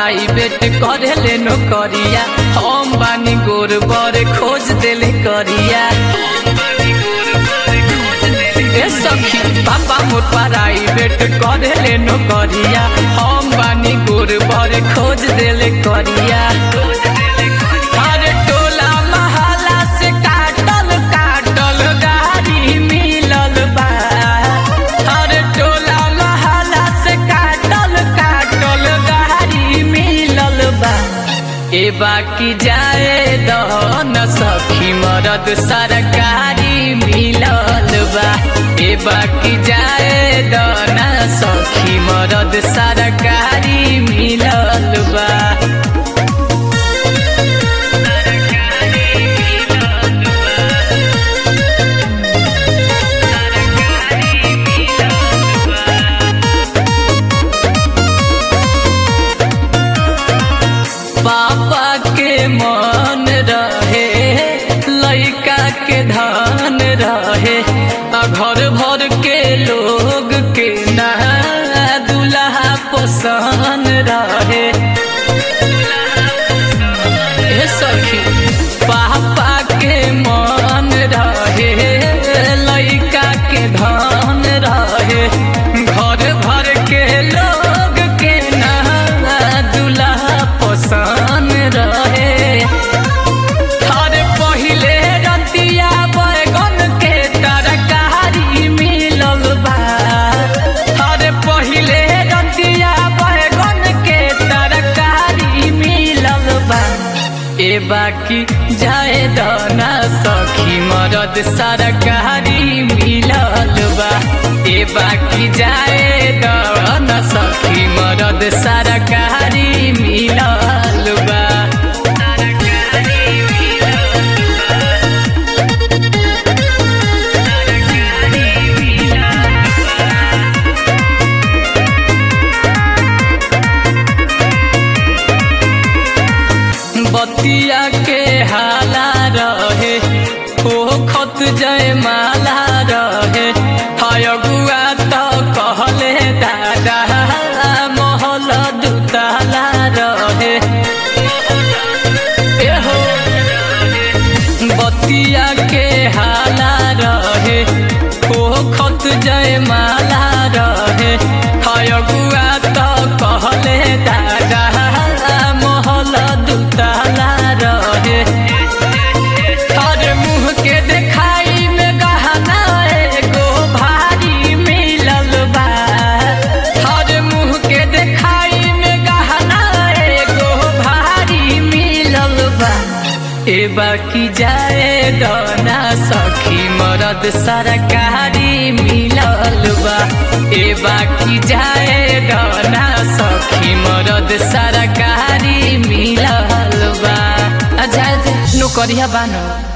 Private करेले नौकरिया, हम बानी गोर बर खोज देले करिया। ए सखी पापा मोर प्राइवेट करेले नौकरिया, हम बानी गोर बर खोज देले करिया। अरे टोला महला से काटल काटल गाड़ी मिलल बा, अरे टोला महला से काटल काटल गाड़ी मिलल बा। ए बाकी जाए दहन सखी मरद सरकारी मिलल बा, ए बाकी जाए दहन सखी मरद सरकारी मिलल बा। पापा के मन रहे लइका के धन रहे, घर भर के लोग के ना दुल्हा पसंद रहे। ए सखी पापा के मन रहे लइका के धन रहे, घर भर के लोग के ना दुल्हा पसंद रहे। हर पहिले रतिया बैगन के तरकारी मिलल बा, हर पहिले रतिया बैगन के तरकारी मिलल बा। ए बाकी जाए दना सखी मरद सरकारी मिलल बा, ए बाकी जाए दना सखी मरद सरकारी मिलल बा। बतिया के हाला रहे ओ खत जय माला रहे, हयगुआ तो कहले दादा महल दुताला रहे। एहो बतिया के हाला रहे ओ खत जय माला रहे, हयगुआ तो कहले दादा महल दुताला रहे। हर मुँह के देखाई में गहना एगो भारी मिलल बा, हर मुँह के देखाई में गहना एगो भारी मिलल बा। ए बाकी जाए दना सखी मरद सरकारी मिलल बा, ए बाकी जाए दना सखी मरद सरकारी मिलल बा। नौकरिया बानो।